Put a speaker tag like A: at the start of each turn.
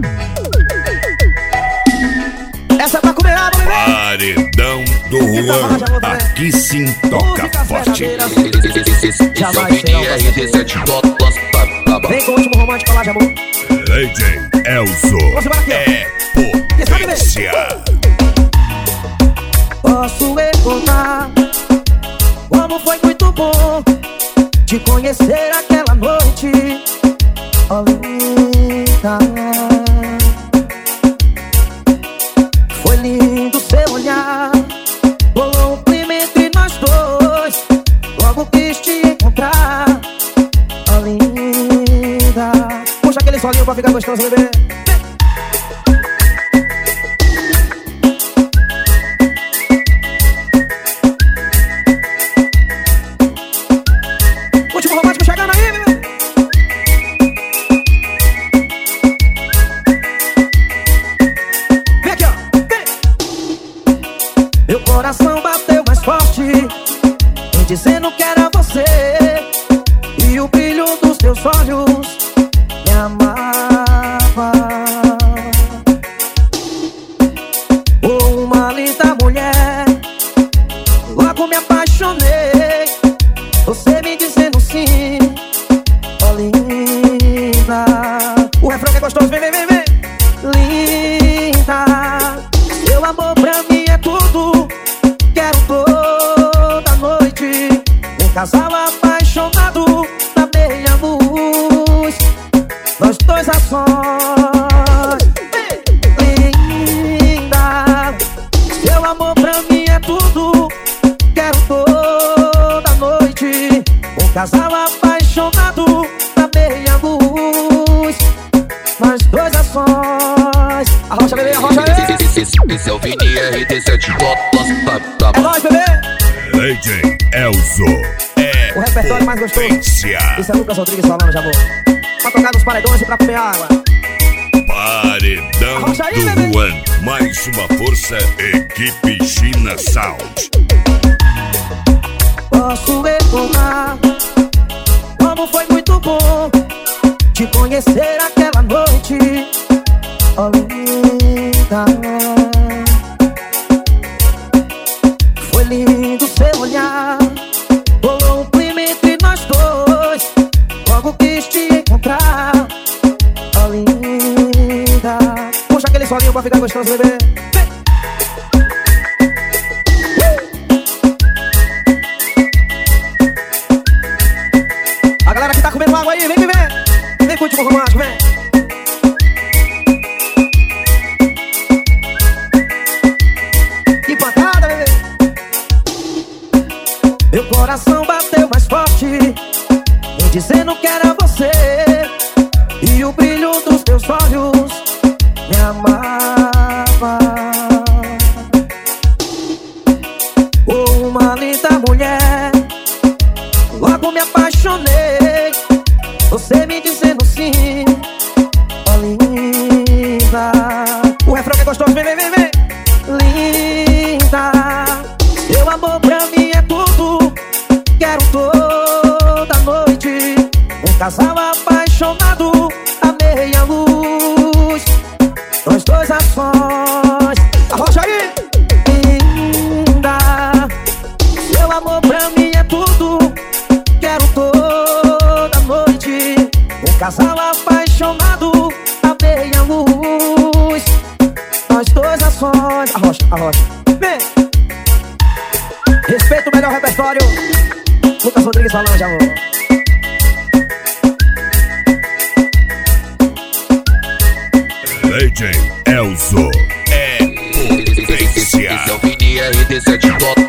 A: Essa é pra comer água, bebê.
B: Paredão do Juan, aqui sim toca forte.
A: Jamais vem com o último romântico lá de amor.
B: DJ Elzo é potência.
A: Posso recordar como foi muito bom te conhecer aquela noite, oh linda. Foi lindo seu olhar, rolou um clima entre nós dois. Logo quis te encontrar, oh linda. Puxa aquele solinho pra ficar gostoso, bebê. Último romântico chegando aí, bebê. Vem aqui, ó. Vem. Meu coração bateu mais forte, me dizendo que era você. E o brilho dos teus olhos me amava. Oh, uma linda mulher, logo me apaixonei. Você me dizendo sim, oh linda. O refrão que é gostoso, vem, vem, vem, vem. Linda, seu amor pra mim é tudo. Quero toda noite um casal apaixonado na meia luz, nós dois a sós. Linda, seu amor pra mim é tudo. Quero toda noite um casal apaixonado na meia luz, nós dois a sós. Arrocha, bebê, arrocha, bebê.
C: Esse é o Vini RT7.
A: É nóis, bebê.
B: DJ Elzo
A: O repertório mais gostoso.
B: potência.
A: Isso é Lucas Rodrigues falando de amor. Pra tocar nos paredões e pra comer água.
B: Paredão
A: Arrocha aí, bebê.
B: do Juan, mais uma força, equipe China Sound.
A: Posso recordar como foi muito bom te conhecer aquela noite, oh linda. Foi lindo seu olhar, rolou um clima entre nós dois. Logo quis te encontrar, oh linda. Puxa aquele solinho pra ficar gostoso, bebê. Vem. A galera que tá comendo água aí, vem, vem, vem. Vem com o último romântico, vem. Que pancada, bebê. Meu coração bateu mais forte, me dizendo que era você. E o brilho dos teus olhos me amava. Oh, uma linda mulher, logo me apaixonei. Você me dizendo sim, oh linda. O refrão que é gostoso, vem, vem, vem, vem. Linda, seu amor pra mim é tudo. Quero toda noite um casal apaixonado na meia luz, nós dois a sós. Arrocha aí. Linda, seu amor pra mim é tudo. Quero toda noite um casal apaixonado na meia luz, nós dois a sós. Arrocha, arrocha. Vem. Respeita o melhor repertório. Lucas Rodrigues falando de amor.
B: DJ Elzo é potência.
C: Esse é o Vini RT7.